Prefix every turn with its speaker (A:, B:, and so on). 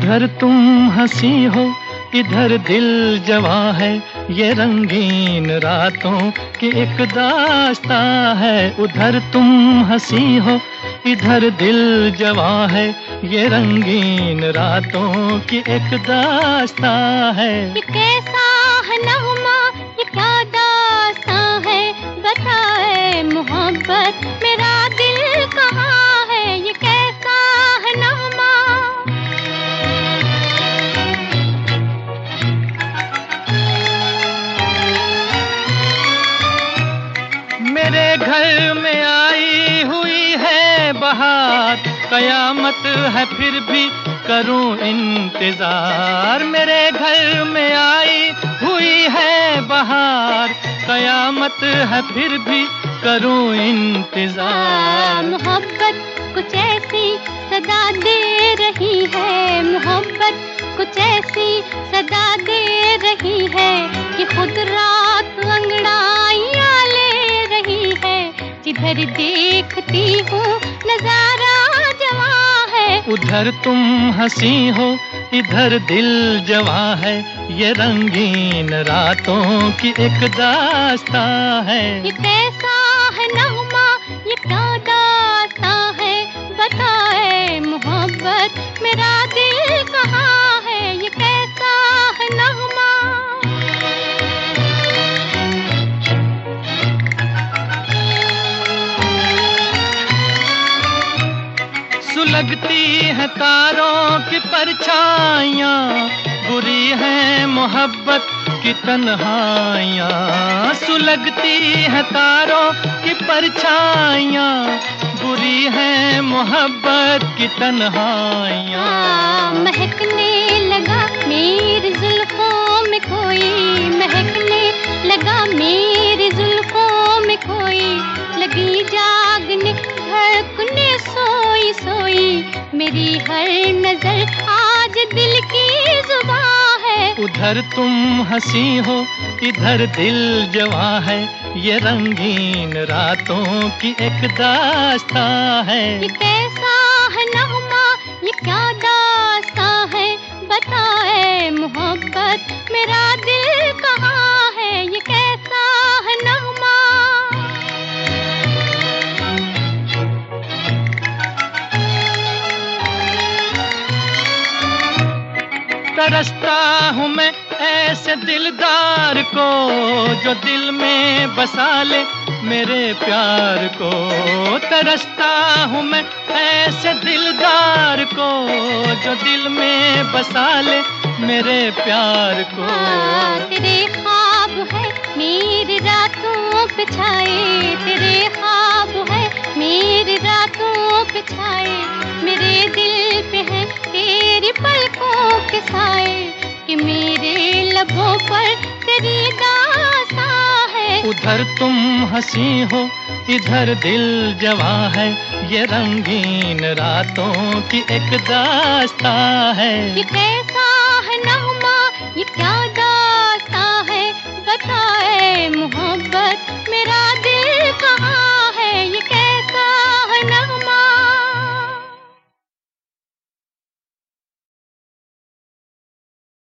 A: उधर तुम हंसी हो, इधर दिल जवां है, ये रंगीन रातों की एक दास्तां है। उधर तुम हंसी हो, इधर दिल जवां है, ये रंगीन रातों की एक दास्तां है।
B: ये कैसा है नगमा, ये क्या दास्तां है, बताए मोहब्बत मेरा दिल कहाँ है। ये कैसा है नगमा।
A: मेरे घर में आई हुई है बहार, कयामत है फिर भी करूं इंतजार। मेरे घर में आई हुई है बहार, कयामत है फिर भी करूं इंतजार।
B: मोहब्बत कुछ ऐसी सदा दे रही है, मोहब्बत कुछ ऐसी सदा दे रही है कि खुद रात अंगड़ाइयां ले रही है। जिधर देखती हूँ नजारा जवां है।
A: उधर तुम हंसी हो, इधर दिल जवां है, ये रंगीन रातों की एक दास्तां है।
B: ये कैसा है नगमा, ये क्या दास्तां है, बताए मोहब्बत मेरा दिल कहाँ है। ये कैसा है नगमा।
A: सुलगती है तारों की परछाइयाँ, बुरी है मोहब्बत की तन्हाइयाँ। सुलगती है तारों की परछाइयाँ, बुरी है मोहब्बत की तन्हाइयाँ।
B: महकने लगा मेरी जुल्फों में कोई, महकने लगा मेरी जुल्फों में कोई। लगी जागने धड़कने सोई सोई, मेरी हर नजर आज दिल की जुबां है।
A: उधर तुम हंसी हो, इधर दिल जवां है, ये रंगीन रातों की एक दास्तां है।
B: ये कैसा है नगमा, ये क्या दास्तां है, बताए मोहब्बत मेरा दिल कहाँ है। ये कैसा है नगमा।
A: तरसता हूँ मैं ऐसे दिलदार को, जो दिल में बसा ले मेरे प्यार को। तरसता हूँ मैं ऐसे दिलदार को, जो दिल में बसा ले मेरे प्यार को।
B: तेरे ख्वाब है मेरी रातों पे छाए, तेरे ख्वाब है मेरी रातों पे छाए। मेरे दिल पे है तेरी पलकों के साए, कि मेरे लबों पर तेरी दास्तां है।
A: उधर तुम हंसी हो, इधर दिल जवां है, ये रंगीन रातों की एक दास्तां है।
B: ये कैसा है नगमा, ये क्या दास्तां है, बताए मोहब्बत मेरा दिल कहाँ